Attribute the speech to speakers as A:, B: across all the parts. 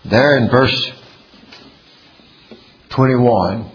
A: There in verse 21,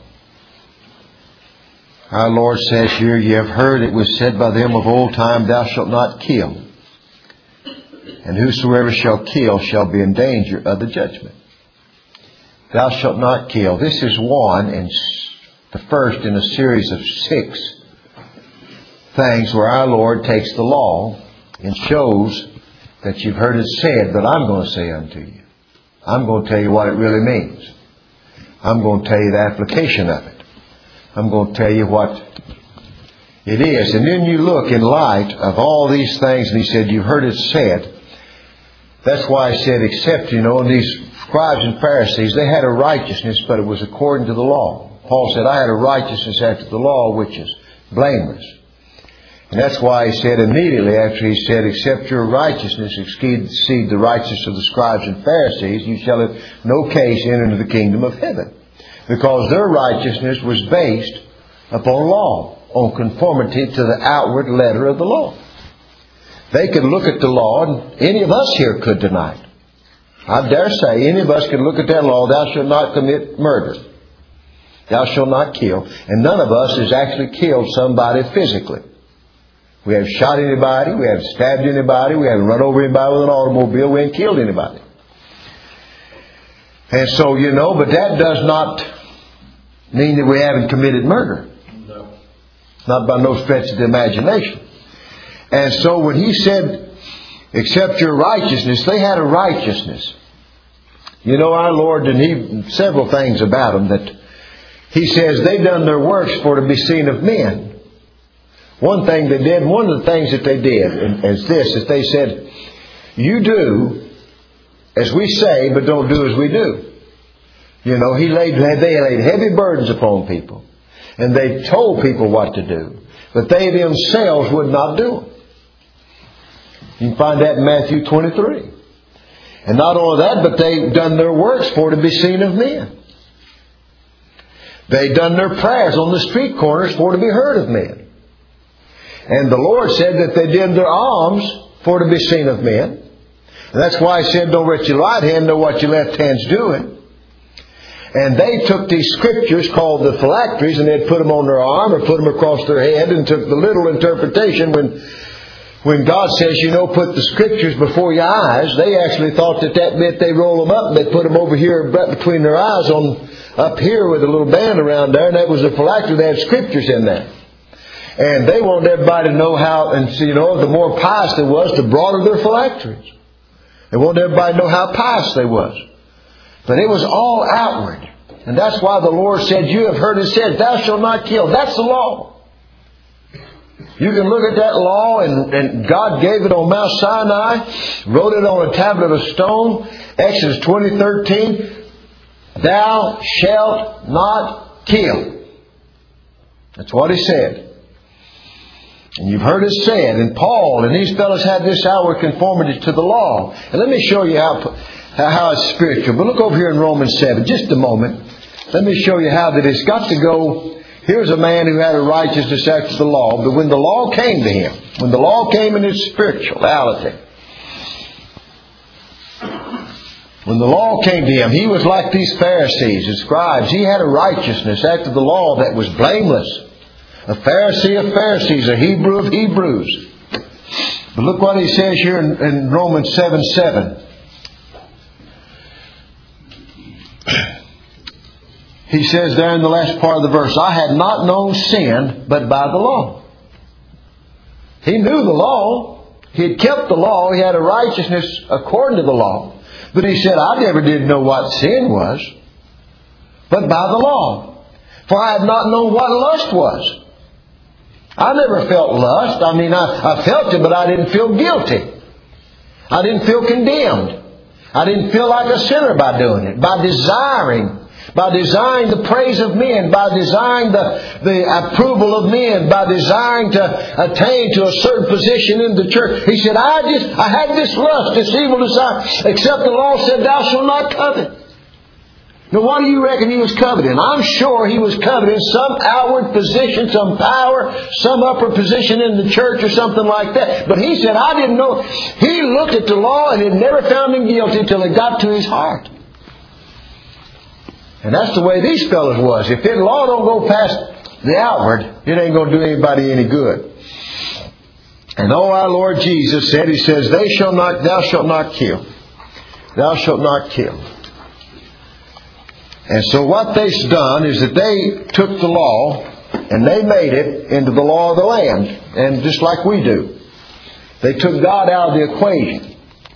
A: our Lord says here, "Ye have heard it was said by them of old time, Thou shalt not kill. And whosoever shall kill shall be in danger of the judgment." Thou shalt not kill. This is one and the first in a series of 6 things where our Lord takes the law and shows that you've heard it said, but I'm going to say unto you. I'm going to tell you what it really means. I'm going to tell you the application of it. I'm going to tell you what it is. And then you look in light of all these things, and He said, you've heard it said. That's why I said, except, and these scribes and Pharisees, they had a righteousness, but it was according to the law. Paul said, I had a righteousness after the law, which is blameless. And that's why He said immediately after He said, except your righteousness exceed the righteousness of the scribes and Pharisees, you shall in no case enter into the kingdom of heaven. Because their righteousness was based upon law, on conformity to the outward letter of the law. They could look at the law, and any of us here could tonight. I dare say any of us could look at that law, thou shalt not commit murder. Thou shalt not kill. And none of us has actually killed somebody physically. We haven't shot anybody. We haven't stabbed anybody. We haven't run over anybody with an automobile. We haven't killed anybody. And so, but that does not mean that we haven't committed murder.
B: No.
A: Not by no stretch of the imagination. And so when He said, except your righteousness, they had a righteousness. Our Lord, and several things about Him that He says they done their works for to be seen of men. One thing they did, one of the things that they did is this, that they said, you do as we say, but don't do as we do. They laid heavy burdens upon people. And they told people what to do. But they themselves would not do them. You can find that in Matthew 23. And not only that, but they've done their works for to be seen of men. They've done their prayers on the street corners for to be heard of men. And the Lord said that they did their alms for to be seen of men. And that's why He said, don't let your right hand know what your left hand's doing. And they took these scriptures called the phylacteries, and they'd put them on their arm or put them across their head, and took the literal interpretation when God says, put the scriptures before your eyes. They actually thought that meant they roll them up and they put them over here right between their eyes up here with a little band around there, and that was the phylactery. They had scriptures in there. And they wanted everybody to know how, and the more pious they was, the broader their phylacteries. They wanted everybody to know how pious they was. But it was all outward. And that's why the Lord said, you have heard it said, thou shalt not kill. That's the law. You can look at that law, and God gave it on Mount Sinai, wrote it on a tablet of stone. Exodus 20:13, thou shalt not kill. That's what He said. And you've heard it said, and Paul and these fellows had this outward conformity to the law. And let me show you how it's spiritual. But look over here in Romans 7, just a moment. Let me show you how that it's got to go. Here's a man who had a righteousness after the law. But when the law came to him, when the law came in its spirituality, when the law came to him, he was like these Pharisees and scribes. He had a righteousness after the law that was blameless. A Pharisee of Pharisees, a Hebrew of Hebrews. But look what he says here in Romans 7:7. He says there in the last part of the verse, I had not known sin but by the law. He knew the law. He had kept the law. He had a righteousness according to the law. But he said, I never did know what sin was, but by the law. For I had not known what lust was. I never felt lust. I felt it, but I didn't feel guilty. I didn't feel condemned. I didn't feel like a sinner by doing it. By desiring the praise of men, by desiring the approval of men, by desiring to attain to a certain position in the church. He said, I had this lust, this evil desire, except the law said, thou shalt not covet. Now, what do you reckon he was coveting? I'm sure he was coveting some outward position, some power, some upper position in the church or something like that. But he said, I didn't know. He looked at the law and it never found him guilty until it got to his heart. And that's the way these fellas was. If the law don't go past the outward, it ain't going to do anybody any good. And our Lord Jesus said, He says, thou shalt not kill. Thou shalt not kill. And so what they've done is that they took the law and they made it into the law of the land. And just like we do. They took God out of the equation.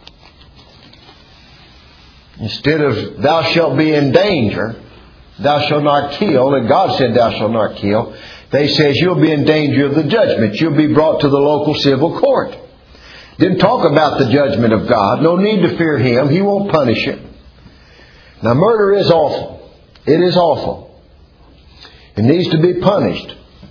A: Instead of thou shalt be in danger, thou shalt not kill, and God said thou shalt not kill, they says you'll be in danger of the judgment. You'll be brought to the local civil court. Didn't talk about the judgment of God. No need to fear Him. He won't punish it. Now murder is awful. It is awful. It needs to be punished.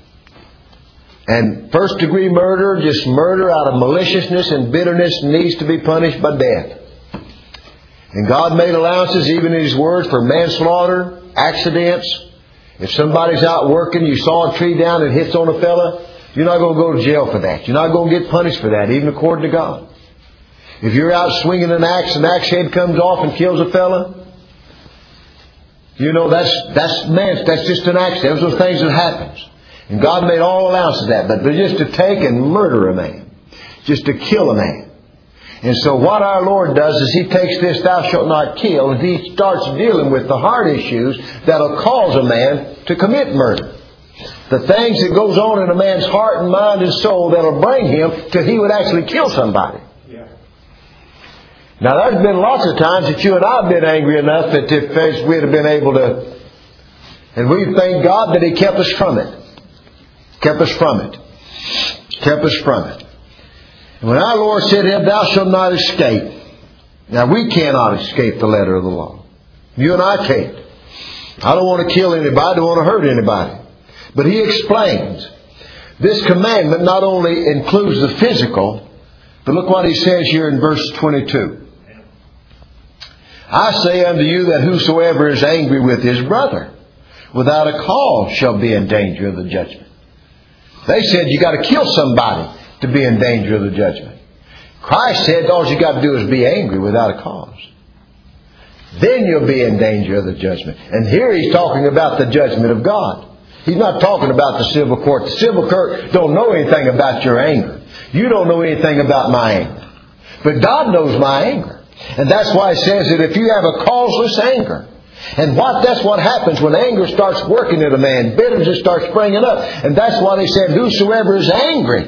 A: And first degree murder, just murder out of maliciousness and bitterness, needs to be punished by death. And God made allowances even in His Word for manslaughter, accidents. If somebody's out working, you saw a tree down and hits on a fella, you're not going to go to jail for that. You're not going to get punished for that, even according to God. If you're out swinging an axe head comes off and kills a fella, you know that's just an accident. Those are things that happens. And God made all allowances of that. But just to take and murder a man, just to kill a man. And so what our Lord does is He takes this thou shalt not kill, and He starts dealing with the heart issues that'll cause a man to commit murder. The things that goes on in a man's heart and mind and soul that'll bring him till he would actually kill somebody. Yeah. Now there's been lots of times that you and I have been angry enough that if we'd have been able to, and we thank God that He kept us from it. Kept us from it. Kept us from it. And when our Lord said, thou shalt not escape. Now we cannot escape the letter of the law. You and I can't. I don't want to kill anybody. I don't want to hurt anybody. But He explains. This commandment not only includes the physical, but look what He says here in verse 22. I say unto you that whosoever is angry with his brother, without a cause shall be in danger of the judgment. They said you got to kill somebody to be in danger of the judgment. Christ said all you got to do is be angry without a cause. Then you'll be in danger of the judgment. And here He's talking about the judgment of God. He's not talking about the civil court. The civil court don't know anything about your anger. You don't know anything about my anger. But God knows my anger. And that's why it says that if you have a causeless anger, and that's what happens when anger starts working in a man. Bitterness starts springing up. And that's why they said, whosoever is angry.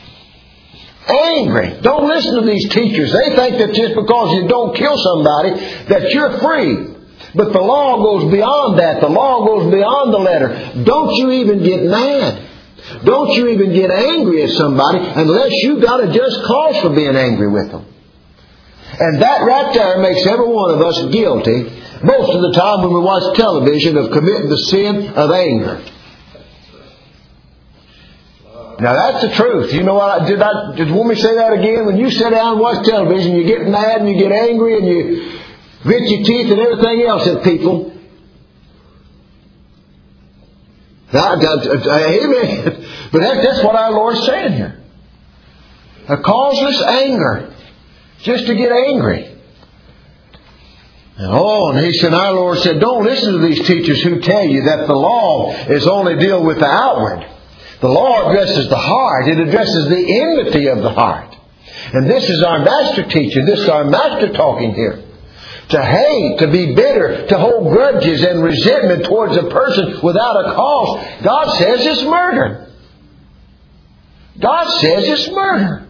A: Angry. Don't listen to these teachers. They think that just because you don't kill somebody, that you're free. But the law goes beyond that. The law goes beyond the letter. Don't you even get mad. Don't you even get angry at somebody unless you got a just cause for being angry with them. And that right there makes every one of us guilty most of the time when we watch television of committing the sin of anger. Now that's the truth. You know what? Did you want me to say that again? When you sit down and watch television, you get mad and you get angry and you grit your teeth and everything else at people. Amen. But that's what our Lord's saying here. A causeless anger. Just to get angry. And He said, our Lord said, don't listen to these teachers who tell you that the law is only deal with the outward. The law addresses the heart. It addresses the enmity of the heart. And this is our Master teaching. This is our Master talking here. To hate, to be bitter, to hold grudges and resentment towards a person without a cause. God says it's murder. God says it's murder.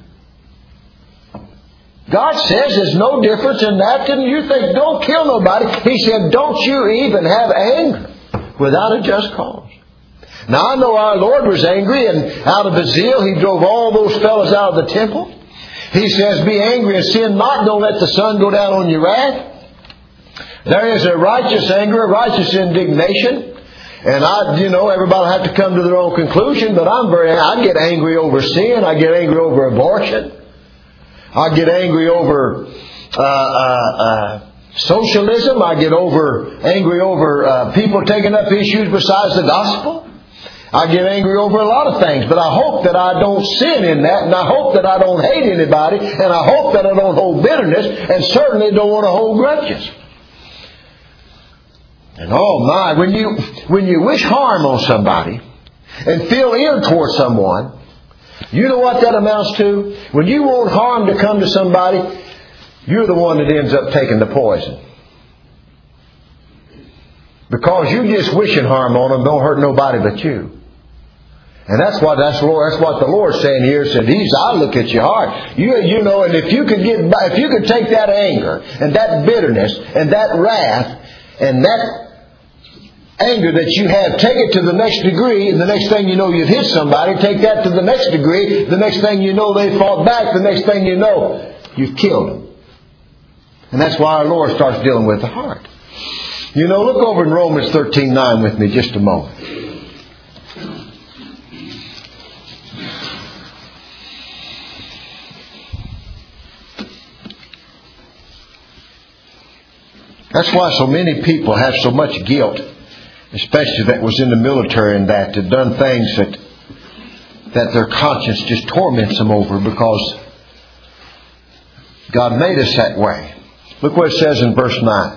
A: God says there's no difference in that. And you think, don't kill nobody. He said, don't you even have anger without a just cause. Now I know our Lord was angry, and out of His zeal He drove all those fellas out of the temple. He says, be angry and sin not. Don't let the sun go down on your wrath. There is a righteous anger, a righteous indignation. And everybody have to come to their own conclusion, but I get angry over sin. I get angry over abortion. I get angry over socialism. I get angry over people taking up issues besides the gospel. I get angry over a lot of things, but I hope that I don't sin in that, and I hope that I don't hate anybody, and I hope that I don't hold bitterness, and certainly don't want to hold grudges. And oh my, when you wish harm on somebody and feel ill towards someone, you know what that amounts to? When you want harm to come to somebody, you're the one that ends up taking the poison. Because you just wishing harm on them don't hurt nobody but you. And that's what the Lord's saying here. Said, I look at your heart. You know, and if you could take that anger and that bitterness and that wrath and that anger that you have, take it to the next degree, and the next thing you know, you've hit somebody. Take that to the next degree. The next thing you know, they fought back. The next thing you know, you've killed them. And that's why our Lord starts dealing with the heart. You know, look over in Romans 13:9 with me just a moment. That's why so many people have so much guilt, especially that was in the military and that have done things that their conscience just torments them over because God made us that way. Look what it says in verse 9.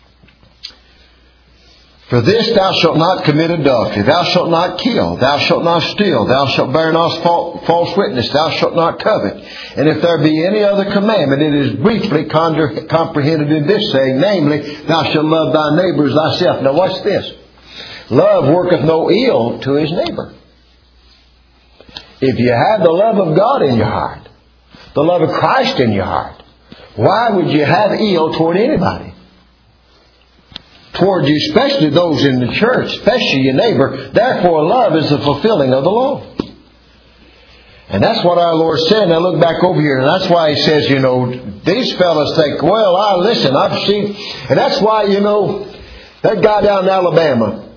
A: For this thou shalt not commit adultery, thou shalt not kill, thou shalt not steal, thou shalt bear not false witness, thou shalt not covet. And if there be any other commandment, it is briefly comprehended in this saying, namely, thou shalt love thy neighbor as thyself. Now watch this. Love worketh no ill to his neighbor. If you have the love of God in your heart, the love of Christ in your heart, why would you have ill toward anybody? Toward you, especially those in the church, especially your neighbor. Therefore, love is the fulfilling of the law. And that's what our Lord said. Now look back over here, and that's why He says, you know, these fellas think, well, I've seen, and that's why, you know, that guy down in Alabama,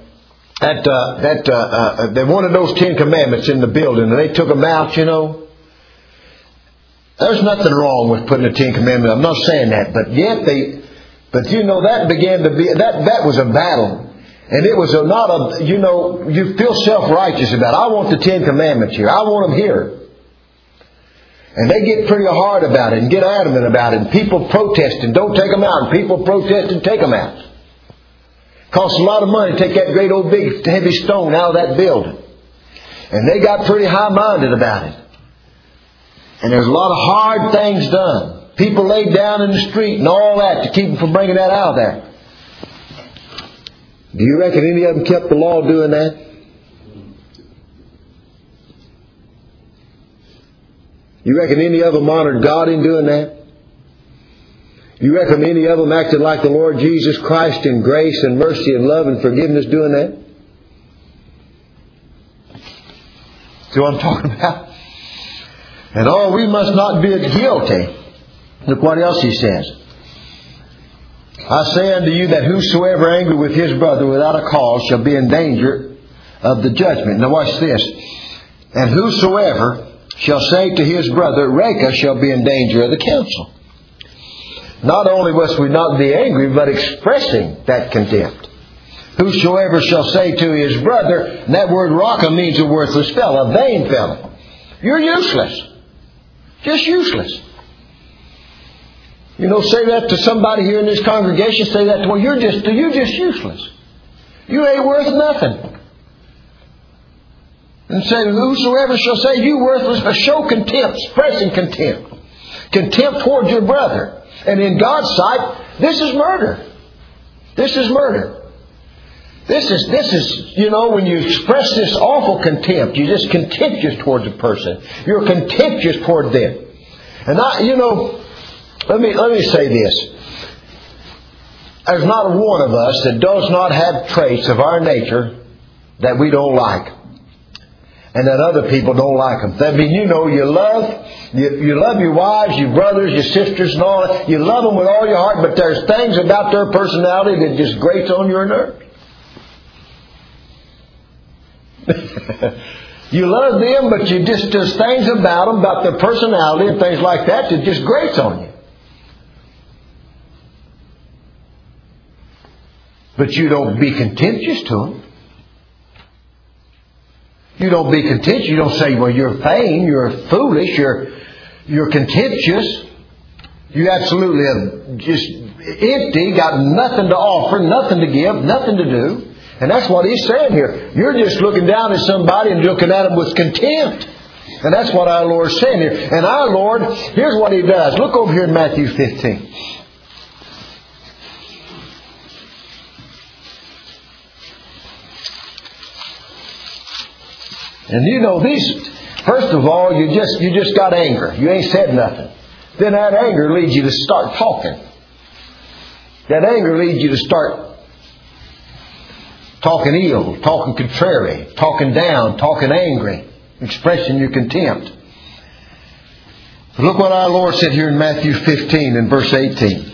A: they wanted those 10 Commandments in the building, and they took them out, you know. There's nothing wrong with putting the 10 Commandments. I'm not saying that, but you know, that began to be, that was a battle. And it was you feel self-righteous about it. I want the 10 Commandments here. I want them here. And they get pretty hard about it and get adamant about it. And people protest and don't take them out. And people protest and take them out. Costs a lot of money to take that great old big heavy stone out of that building. And they got pretty high-minded about it. And there's a lot of hard things done. People laid down in the street and all that to keep them from bringing that out of there. Do you reckon any of them kept the law doing that? You reckon any of them honored God in doing that? You reckon any of them acted like the Lord Jesus Christ in grace and mercy and love and forgiveness doing that? See what I'm talking about? And we must not be guilty. Look what else He says. I say unto you that whosoever angry with his brother without a cause shall be in danger of the judgment. Now watch this. And whosoever shall say to his brother, Reka, shall be in danger of the council. Not only must we not be angry, but expressing that contempt. Whosoever shall say to his brother, and that word Raka means a worthless fellow, a vain fellow. You're useless. Just useless. You know, say that to somebody here in this congregation. Say that to one. You're just useless. You ain't worth nothing. And say, whosoever shall say you worthless, but show contempt, expressing contempt. Contempt towards your brother. And in God's sight, this is murder. This is murder. This is, you know, when you express this awful contempt, you're just contemptuous towards a person. You're contemptuous toward them. And let me say this. There's not one of us that does not have traits of our nature that we don't like. And that other people don't like them. I mean, you know, you love your wives, your brothers, your sisters and all that. You love them with all your heart, but there's things about their personality that just grates on your nerves. You love them, but there's things about them, about their personality and things like that just grates on you. But you don't be contentious to them. You don't be contentious. You don't say, well, you're vain, you're foolish, you're contentious. You absolutely empty, got nothing to offer, nothing to give, nothing to do. And that's what He's saying here. You're just looking down at somebody and looking at them with contempt. And that's what our Lord's saying here. And our Lord, here's what He does. Look over here in Matthew 15. And you know, first of all, you just got anger. You ain't said nothing. Then that anger leads you to start talking. That anger leads you to start talking ill, talking contrary, talking down, talking angry, expressing your contempt. But look what our Lord said here in Matthew 15 and verse 18.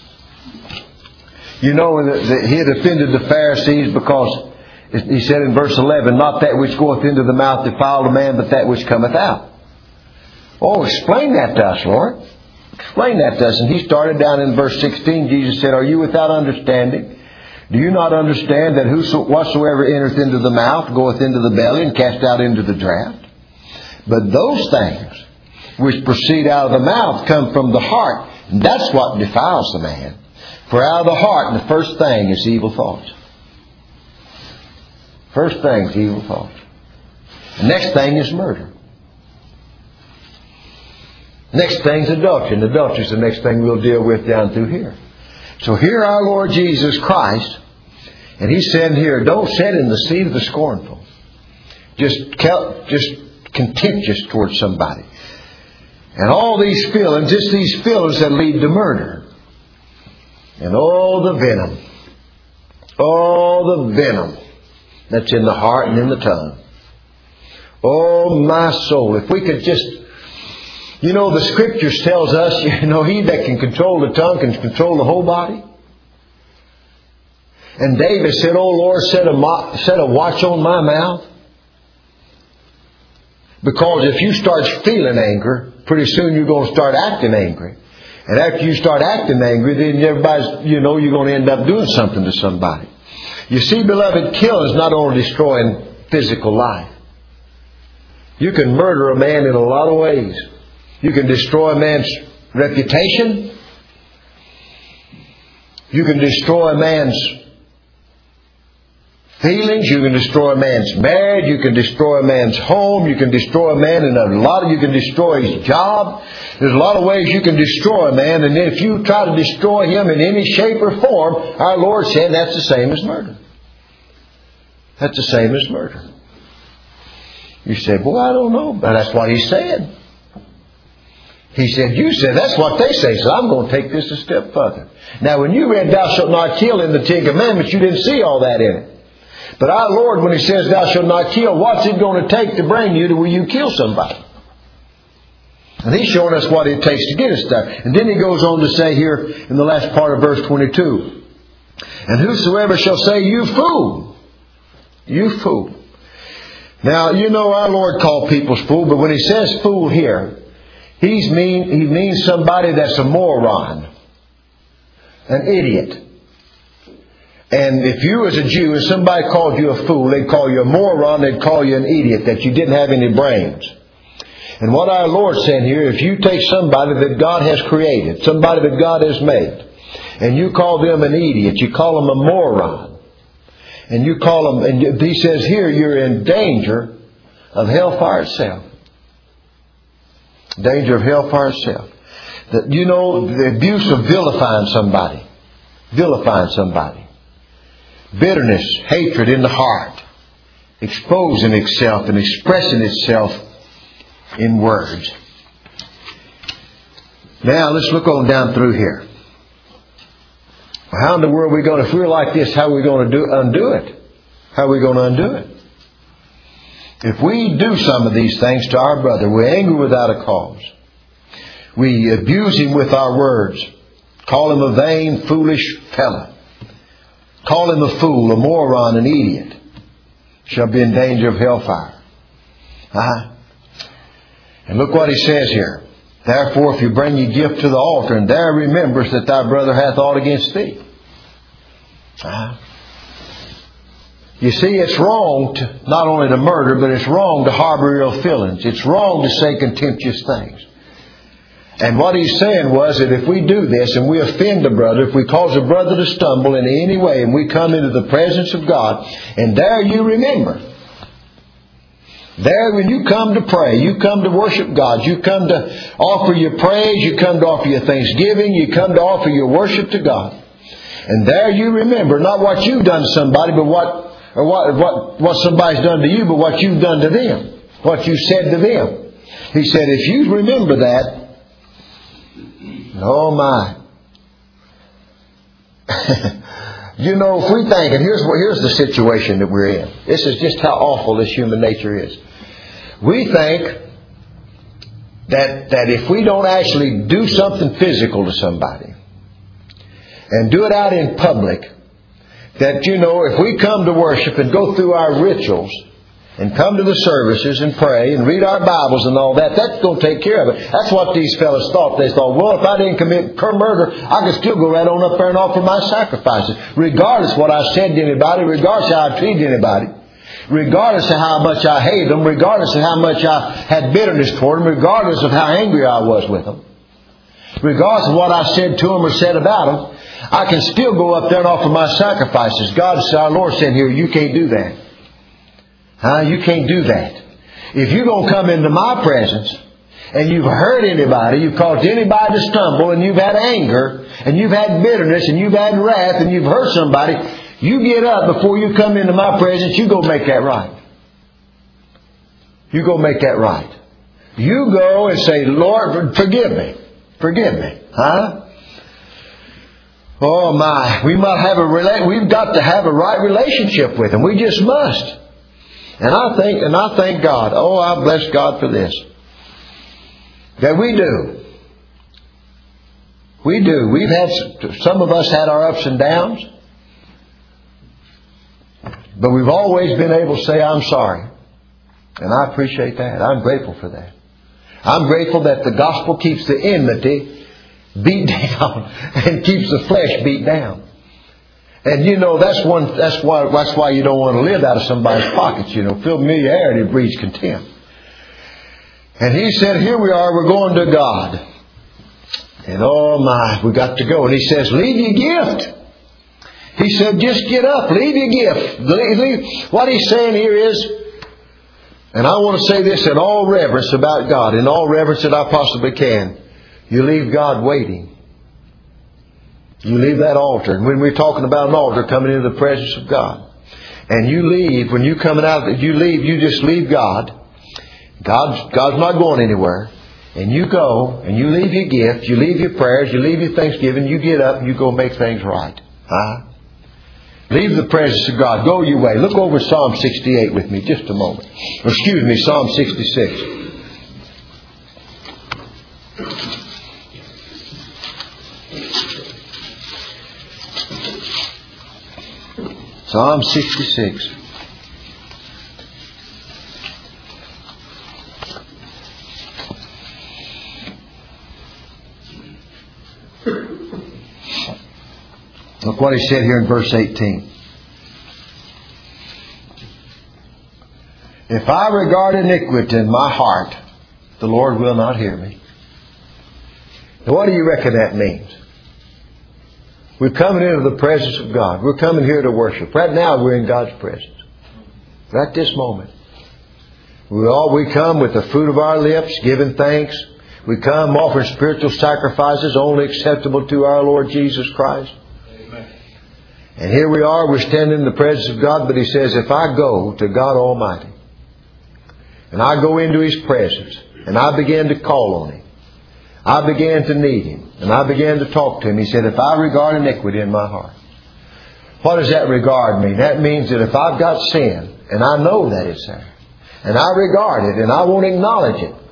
A: You know that He had offended the Pharisees because He said in verse 11, not that which goeth into the mouth defileth a man, but that which cometh out. Oh, explain that to us, Lord. Explain that to us. And He started down in verse 16. Jesus said, are you without understanding? Do you not understand that whatsoever entereth into the mouth goeth into the belly and cast out into the draught? But those things which proceed out of the mouth come from the heart. And that's what defiles the man. For out of the heart, the first thing is evil thoughts. First thing is evil thoughts. The next thing is murder. Next thing is adultery. And adultery is the next thing we'll deal with down through here. So here our Lord Jesus Christ, and He said here, don't sit in the seat of the scornful. Just contemptuous towards somebody. And all these feelings, just these feelings that lead to murder. And all the venom. All the venom that's in the heart and in the tongue. Oh, my soul. If we could just... You know, the Scriptures tells us, He that can control the tongue can control the whole body. And David said, oh Lord, set a watch on my mouth. Because if you start feeling anger, pretty soon you're going to start acting angry. And after you start acting angry, then everybody's, you're going to end up doing something to somebody. You see, beloved, killing is not only destroying physical life. You can murder a man in a lot of ways. You can destroy a man's reputation. You can destroy a man's feelings. You can destroy a man's marriage. You can destroy a man's home. You can destroy a man you can destroy his job. There's a lot of ways you can destroy a man. And if you try to destroy him in any shape or form, our Lord said that's the same as murder. That's the same as murder. You say, boy, I don't know. But that's what He said. He said, you said, that's what they say, so I'm going to take this a step further. Now, when you read, thou shalt not kill in the Ten Commandments, you didn't see all that in it. But our Lord, when He says, thou shalt not kill, what's it going to take to bring you to where you kill somebody? And He's showing us what it takes to get us there. And then He goes on to say here in the last part of verse 22, and whosoever shall say, you fool, you fool. Now, our Lord called people fool, but when He says fool here, He means somebody that's a moron, an idiot. And if you as a Jew, if somebody called you a fool, they'd call you a moron, they'd call you an idiot, that you didn't have any brains. And what our Lord's saying here, if you take somebody that God has created, somebody that God has made, and you call them an idiot, you call them a moron, and you call them, and He says here, you're in danger of hellfire itself. Danger of hellfire itself. The abuse of vilifying somebody. Vilifying somebody. Bitterness, hatred in the heart. Exposing itself and expressing itself in words. Now let's look on down through here. How in the world are we going to, if we're like this, how are we going to undo it? How are we going to undo it? If we do some of these things to our brother, we're angry without a cause. We abuse him with our words. Call him a vain, foolish fellow. Call him a fool, a moron, an idiot. Shall be in danger of hellfire. And look what He says here. Therefore, if you bring your gift to the altar, and there remembers that thy brother hath aught against thee. You see, it's wrong to, not only to murder, but it's wrong to harbor ill feelings. It's wrong to say contemptuous things. And what he's saying was that if we do this and we offend a brother, if we cause a brother to stumble in any way, and we come into the presence of God, and there you remember. There when you come to pray, you come to worship God, you come to offer your praise, you come to offer your thanksgiving, you come to offer your worship to God. And there you remember not what you've done to somebody, but what somebody's done to you, but what you've done to them. What you said to them. He said, if you remember that, oh my. You know, if we think, and here's the situation that we're in. This is just how awful this human nature is. We think that if we don't actually do something physical to somebody, and do it out in public, that, you know, if we come to worship and go through our rituals, and come to the services and pray and read our Bibles and all that, that's going to take care of it. That's what these fellas thought. They thought, well, if I didn't commit murder, I could still go right on up there and offer my sacrifices. Regardless of what I said to anybody, regardless of how I treated anybody, regardless of how much I hated them, regardless of how much I had bitterness toward them, regardless of how angry I was with them, regardless of what I said to them or said about them, I can still go up there and offer my sacrifices. God said, our Lord said here, you can't do that. You can't do that. If you're going to come into my presence and you've hurt anybody, you've caused anybody to stumble, and you've had anger, and you've had bitterness, and you've had wrath, and you've hurt somebody, you get up before you come into my presence, you go make that right. You go make that right. You go and say, Lord, forgive me. Forgive me. Oh my. We've got to have a right relationship with Him. We just must. And I thank God. Oh, I bless God for this. That we do. We do. Some of us had our ups and downs. But we've always been able to say, I'm sorry. And I appreciate that. I'm grateful for that. I'm grateful that the gospel keeps the enmity beat down and keeps the flesh beat down. And you know, that's why you don't want to live out of somebody's pockets. You know, familiarity breeds contempt. And he said, here we are, we're going to God. And oh my, we got to go. And he says, leave your gift. He said, just get up, leave your gift. Leave. What he's saying here is, and I want to say this in all reverence about God, in all reverence that I possibly can, you leave God waiting. You leave that altar. And when we're talking about an altar, coming into the presence of God, and you leave, when you're coming out, you leave, you just leave God. God's not going anywhere. And you go, and you leave your gift, you leave your prayers, you leave your thanksgiving, you get up, and you go make things right. Leave the presence of God. Go your way. Look over Psalm 68 with me just a moment. Excuse me, Psalm 66. Psalm 66. Look what he said here in verse 18. If I regard iniquity in my heart, the Lord will not hear me. Now what do you reckon that means? We're coming into the presence of God. We're coming here to worship. Right now we're in God's presence. Right this moment. We come with the fruit of our lips, giving thanks. We come offering spiritual sacrifices only acceptable to our Lord Jesus Christ. Amen. And here we are, we're standing in the presence of God, but He says, if I go to God Almighty, and I go into His presence, and I begin to call on Him, I began to need Him, and I began to talk to Him. He said, if I regard iniquity in my heart. What does that regard mean? That means that if I've got sin, and I know that it's there, and I regard it, and I won't acknowledge it.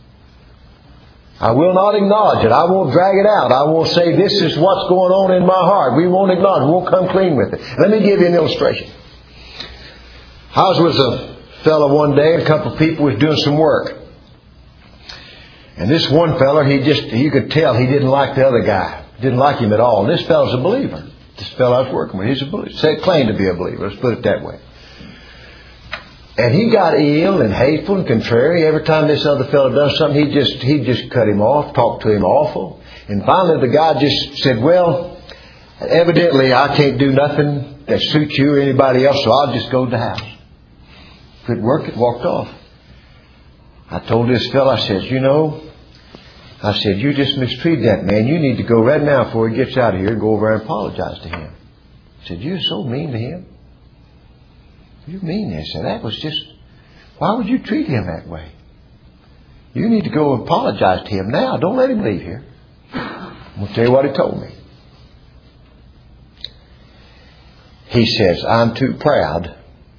A: I will not acknowledge it. I won't drag it out. I won't say, this is what's going on in my heart. We won't acknowledge it. We won't come clean with it. Let me give you an illustration. I was with a fellow one day, and a couple of people was doing some work. And this one fellow, you could tell he didn't like the other guy. Didn't like him at all. And this fellow's a believer. This fellow I was working with, he's a believer. Claimed to be a believer. Let's put it that way. And he got ill and hateful and contrary. Every time this other fellow does something, he'd just cut him off, talk to him awful. And finally the guy just said, well, evidently I can't do nothing that suits you or anybody else, so I'll just go to the house. Quit working, walked off. I told this fellow, I said, I said, you just mistreated that man. You need to go right now before he gets out of here and go over and apologize to him. I said, you're so mean to him. You mean this? And that was just, why would you treat him that way? You need to go apologize to him now. Don't let him leave here. I'm going to tell you what he told me. He says, I'm too proud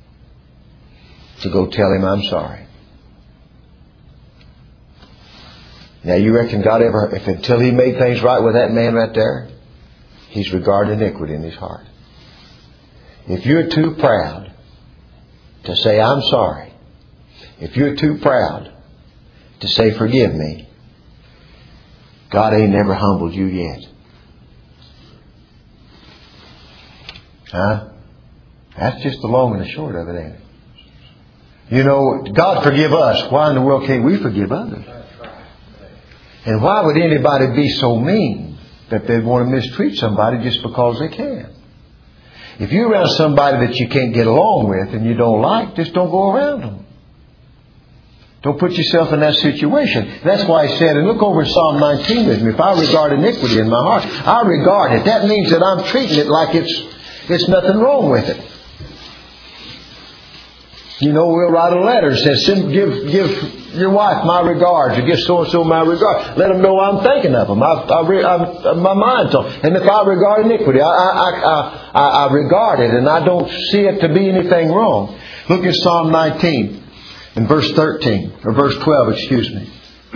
A: to go tell him I'm sorry. Now you reckon God ever, if until He made things right with that man right there, he's regarded iniquity in his heart. If you're too proud to say I'm sorry, if you're too proud to say forgive me, God ain't never humbled you yet. Huh? That's just the long and the short of it, ain't it? God forgive us. Why in the world can't we forgive others? And why would anybody be so mean that they'd want to mistreat somebody just because they can? If you're around somebody that you can't get along with and you don't like, just don't go around them. Don't put yourself in that situation. That's why He said, and look over in Psalm 19 with me, if I regard iniquity in my heart, I regard it. That means that I'm treating it like it's nothing wrong with it. We'll write a letter that says, give your wife my regards, or give so-and-so my regards. Let them know I'm thinking of them. My mind's on. And if I regard iniquity, I regard it, and I don't see it to be anything wrong. Look at Psalm 19 and verse 13, or verse 12, excuse me.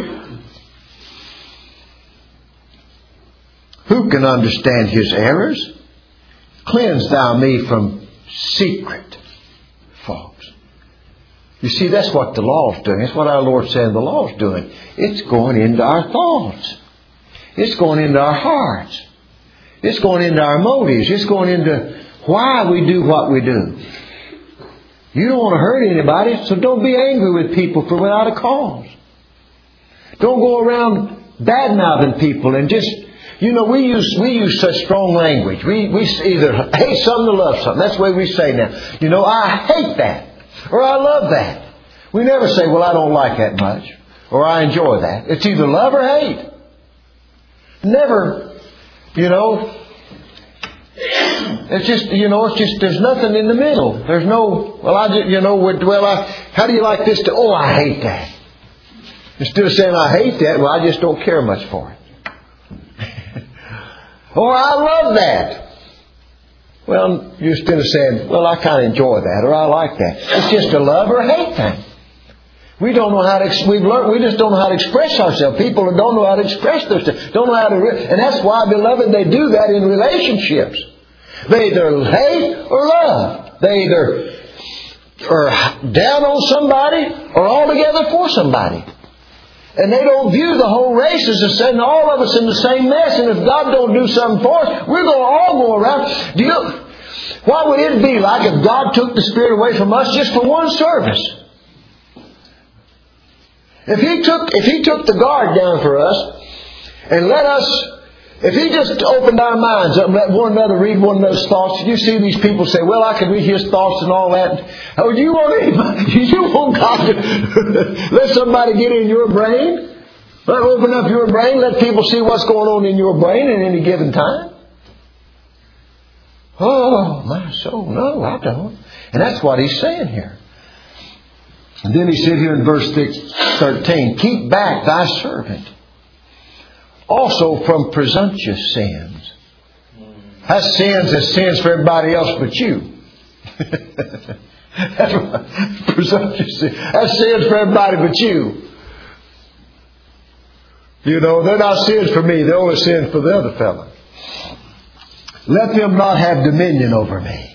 A: Who can understand his errors? Cleanse thou me from secret faults. You see, that's what the law is doing. That's what our Lord said the law is doing. It's going into our thoughts. It's going into our hearts. It's going into our motives. It's going into why we do what we do. You don't want to hurt anybody, so don't be angry with people for without a cause. Don't go around bad-mouthing people and just, we use such strong language. We either hate something or love something. That's the way we say now. I hate that. Or I love that. We never say, well, I don't like that much. Or I enjoy that. It's either love or hate. Never, it's just, there's nothing in the middle. There's no, how do you like this? I hate that. Instead of saying I hate that, I just don't care much for it. Or I love that. Well, you're instead of saying, I kind of enjoy that, or I like that. It's just a love or hate thing. We don't know how to, we just don't know how to express ourselves. People don't know how to express themselves. Don't know how to, and that's why, beloved, they do that in relationships. They either hate or love. They either are down on somebody or altogether for somebody. And they don't view the whole race as saying all of us in the same mess. And if God don't do something for us, we're going to all go around. What would it be like if God took the Spirit away from us just for one service? If He took the guard down for us and let us, if He just opened our minds up and let one another read one another's thoughts, you see these people say, I can read his thoughts and all that. Oh, you want God to let somebody get in your brain? Open up your brain, let people see what's going on in your brain at any given time? Oh, my soul, no, I don't. And that's what He's saying here. And then He said here in verse 13, keep back thy servant also from presumptuous sins. That's sins for everybody else but you. That's presumptuous sins. That's sins for everybody but you. They're not sins for me. They're only sins for the other fella. Let them not have dominion over me.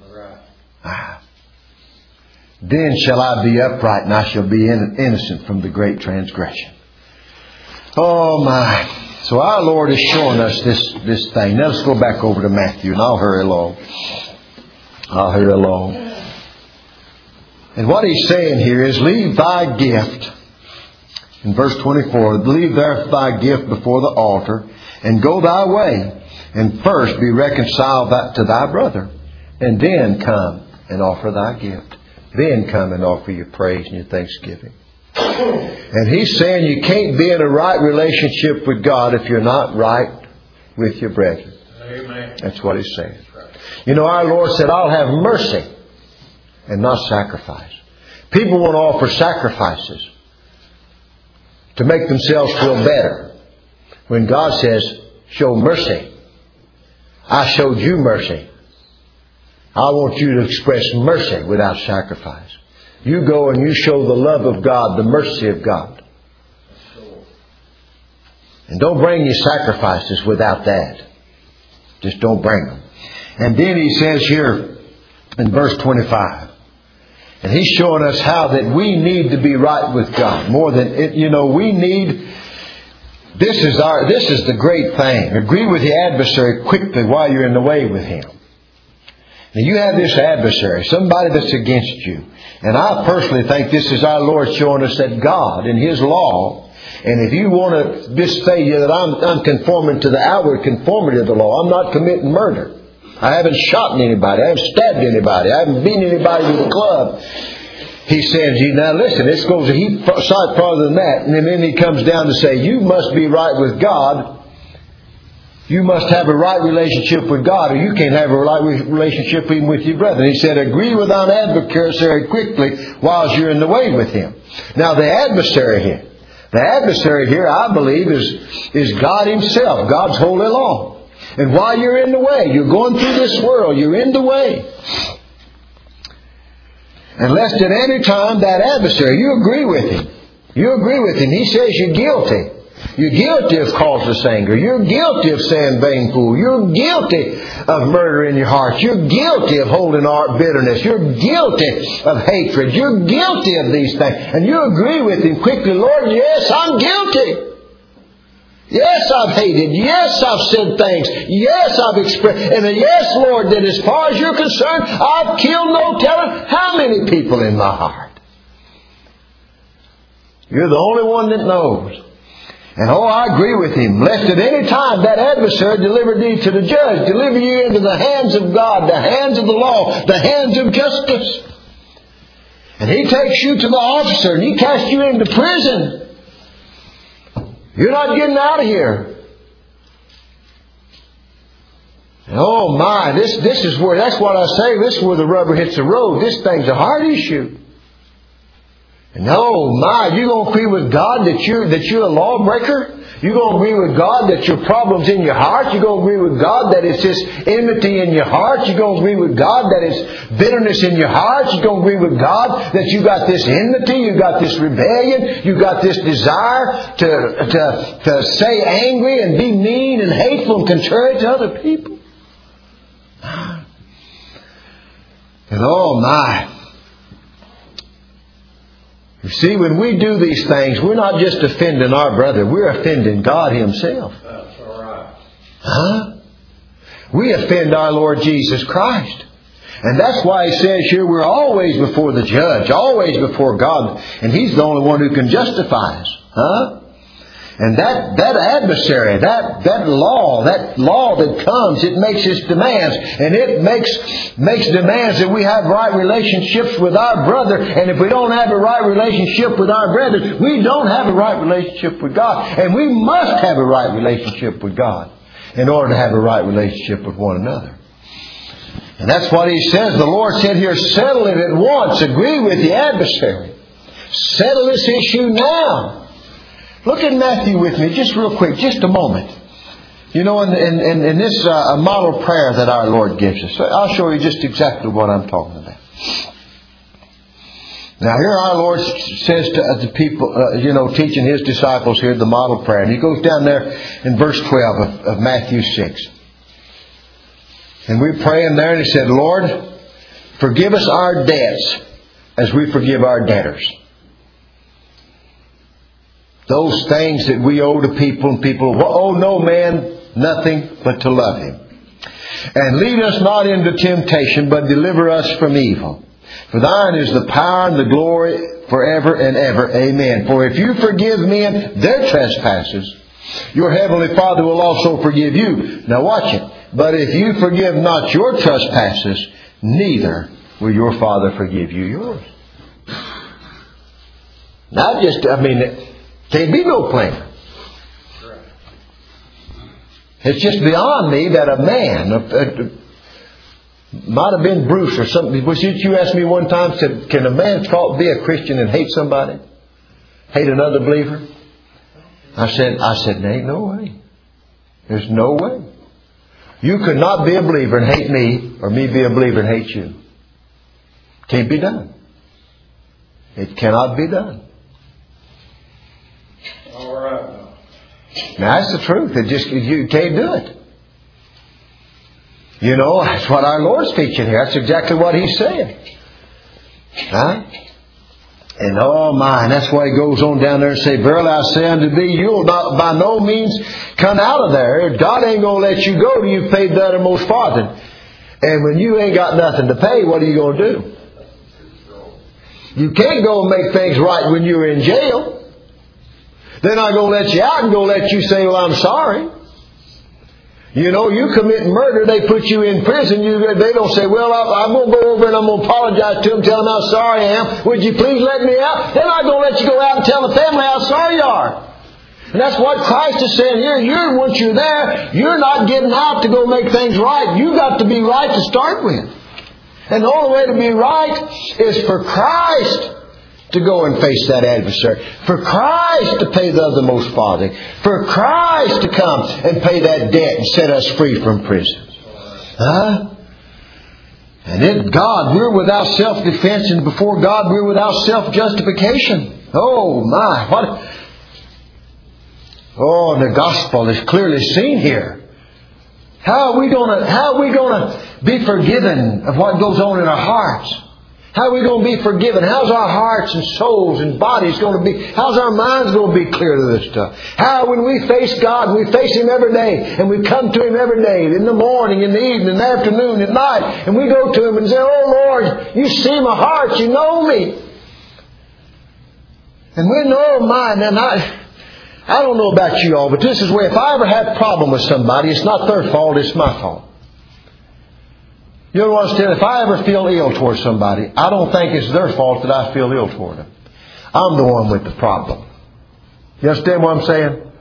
A: Then shall I be upright, and I shall be innocent from the great transgression. Oh my. So our Lord is showing us this thing. Now let's go back over to Matthew, and I'll hurry along. And what he's saying here is, leave thy gift. In verse 24, leave there thy gift before the altar, and go thy way, and first be reconciled to thy brother, and then come and offer thy gift. Then come and offer your praise and your thanksgiving. And he's saying you can't be in a right relationship with God if you're not right with your brethren.
B: Amen.
A: That's what he's saying. You know, our Lord said, I'll have mercy and not sacrifice. People want to offer sacrifices to make themselves feel better. When God says, show mercy. I showed you mercy. I want you to express mercy without sacrifice. You go and you show the love of God, the mercy of God. And don't bring your sacrifices without that. Just don't bring them. And then he says here in verse 25, and he's showing us how that we need to be right with God. More than it, we need. This is the great thing. Agree with the adversary quickly while you're in the way with him. Now you have this adversary, somebody that's against you. And I personally think this is our Lord showing us that God in His law, and if you want to just say that I'm conforming to the outward conformity of the law, I'm not committing murder. I haven't shot anybody. I haven't stabbed anybody. I haven't beaten anybody with a club. He says, now listen, this goes a heap sight farther than that. And then he comes down to say, you must be right with God. You must have a right relationship with God, or you can't have a right relationship even with your brother. He said, agree with thine adversary quickly whilst you're in the way with him. Now the adversary here, I believe, is God Himself, God's holy law. And while you're in the way, you're going through this world, you're in the way. And lest at any time that adversary, you agree with him. You agree with him. He says you're guilty. You're guilty of causeless anger. You're guilty of saying vain fool. You're guilty of murder in your heart. You're guilty of holding bitterness. You're guilty of hatred. You're guilty of these things. And you agree with him quickly, Lord, yes, I'm guilty. Yes, I've hated. Yes, I've said things. Yes, I've expressed. And yes, Lord, that as far as you're concerned, I've killed no telling how many people in my heart. You're the only one that knows. And I agree with him. Lest at any time that adversary deliver thee to the judge, deliver you into the hands of God, the hands of the law, the hands of justice. And he takes you to the officer and he casts you into prison. You're not getting out of here. And oh my, this is where, that's what I say, this is where the rubber hits the road. This thing's a hard issue. And oh my, you gonna agree with God that you're a lawbreaker? You gonna agree with God that your problem's in your heart? You gonna agree with God that it's this enmity in your heart? You gonna agree with God that it's bitterness in your heart? You gonna agree with God that you got this enmity, you got this rebellion, you got this desire to say angry and be mean and hateful and contrary to other people? And oh my. You see, when we do these things, we're not just offending our brother, we're offending God Himself.
B: That's all right.
A: Huh? We offend our Lord Jesus Christ. And that's why He says here we're always before the judge, always before God. And He's the only one who can justify us. Huh? And that adversary, that law that comes, it makes its demands. And it makes demands that we have right relationships with our brother. And if we don't have a right relationship with our brethren, we don't have a right relationship with God. And we must have a right relationship with God in order to have a right relationship with one another. And that's what He says. The Lord said here, settle it at once. Agree with the adversary. Settle this issue now. Look at Matthew with me, just real quick, just a moment. You know, in this model prayer that our Lord gives us, I'll show you just exactly what I'm talking about. Now, here our Lord says to the people, teaching His disciples here the model prayer. And He goes down there in verse 12 of Matthew 6. And we pray in there and He said, Lord, forgive us our debts as we forgive our debtors. Those things that we owe to people, and people owe no man nothing but to love him. And lead us not into temptation, but deliver us from evil. For thine is the power and the glory forever and ever. Amen. For if you forgive men their trespasses, your heavenly Father will also forgive you. Now watch it. But if you forgive not your trespasses, neither will your Father forgive you yours. Not just, it can't be no plainer. It's just beyond me that a man might have been Bruce or something. You asked me one time, said, can a man be a Christian and hate somebody? Hate another believer? I said, there ain't no way. There's no way. You could not be a believer and hate me, or me be a believer and hate you. Can't be done. It cannot be done.
B: All right.
A: Now that's the truth. You can't do it. You know, that's what our Lord's teaching here. That's exactly what He's saying. Huh? And oh my, and that's why He goes on down there and say, verily I say unto thee, you'll not by no means come out of there. God ain't going to let you go till you've paid the uttermost farthing. And when you ain't got nothing to pay, what are you going to do? You can't go and make things right when you're in jail. They're not going to let you out and go let you say, well, I'm sorry. You know, you commit murder, they put you in prison. They don't say, well, I'm going to go over and I'm going to apologize to them, tell them how sorry I am. Would you please let me out? They're not going to let you go out and tell the family how sorry you are. And that's what Christ is saying here. Once you're there, you're not getting out to go make things right. You've got to be right to start with. And the only way to be right is for Christ to go and face that adversary. For Christ to pay the othermost farthing. For Christ to come and pay that debt and set us free from prison. Huh? And in God, we're without self-defense, and before God, we're without self-justification. Oh my! What? Oh, the gospel is clearly seen here. How are we gonna be forgiven of what goes on in our hearts? How are we going to be forgiven? How's our hearts and souls and bodies going to be? How's our minds going to be clear to this stuff? How, when we face God, we face Him every day, and we come to Him every day, in the morning, in the evening, in the afternoon, at night, and we go to Him and say, oh Lord, you see my heart, you know me. And we know mine, and I don't know about you all, but this is where if I ever have a problem with somebody, it's not their fault, it's my fault. You know what I'm saying? If I ever feel ill towards somebody, I don't think it's their fault that I feel ill toward them. I'm the one with the problem. You understand what I'm saying?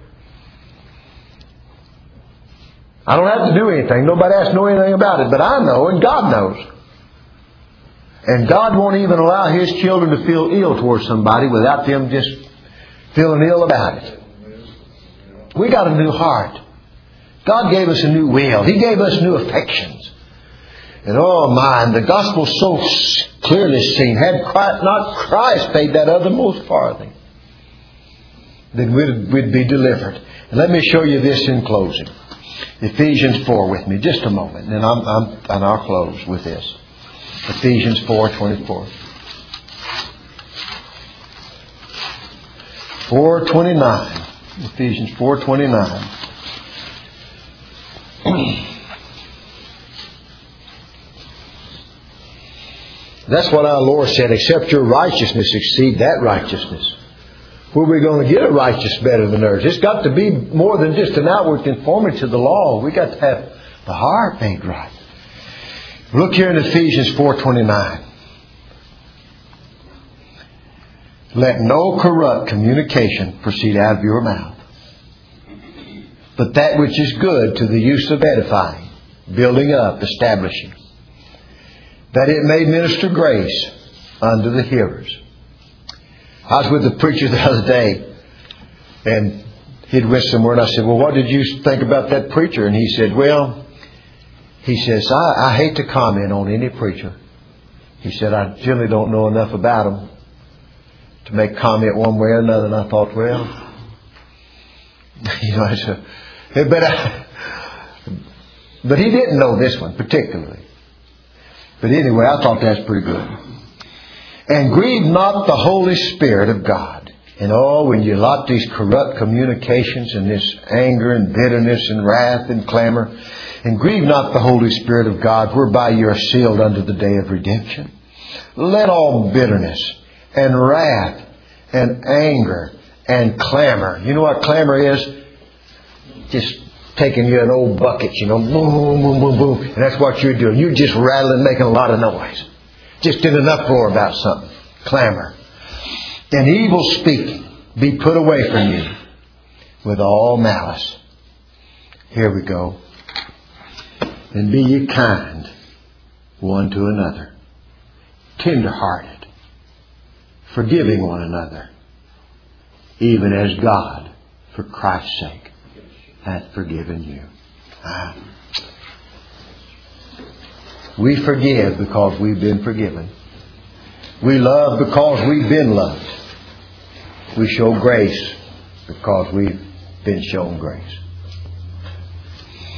A: I don't have to do anything. Nobody has to know anything about it. But I know, and God knows. And God won't even allow His children to feel ill towards somebody without them just feeling ill about it. We got a new heart. God gave us a new will. He gave us new affections. And oh my, the gospel's so clearly seen. Had not Christ paid that othermost farthing, then we'd be delivered. And let me show you this in closing. Ephesians 4 with me, just a moment, and I'll close with this. Ephesians 4:24. 4:29. Ephesians 4:29. That's what our Lord said, except your righteousness exceed that righteousness. Where are we going to get a righteous better than theirs? It's got to be more than just an outward conformity to the law. We've got to have the heart made right. Look here in Ephesians 4:29. Let no corrupt communication proceed out of your mouth, but that which is good to the use of edifying, building up, establishing, that it may minister grace unto the hearers. I was with the preacher the other day, and he'd went somewhere, and I said, well, what did you think about that preacher? And he said, I hate to comment on any preacher. He said, I generally don't know enough about them to make comment one way or another. And I thought, well, I said, but he didn't know this one particularly. But anyway, I thought that's pretty good. And grieve not the Holy Spirit of God. And when you lot these corrupt communications and this anger and bitterness and wrath and clamor, and grieve not the Holy Spirit of God, whereby you are sealed unto the day of redemption. Let all bitterness and wrath and anger and clamor. You know what clamor is? Just taking you an old bucket, boom, boom, boom, boom, boom. And that's what you're doing. You're just rattling, making a lot of noise. Just in an uproar about something. Clamor. And evil speaking be put away from you with all malice. Here we go. And be ye kind one to another, tender-hearted, forgiving one another, even as God, for Christ's sake, hath forgiven you. We forgive because we've been forgiven. We love because we've been loved. We show grace because we've been shown grace.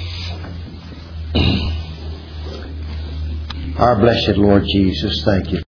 A: Our blessed Lord Jesus, thank you.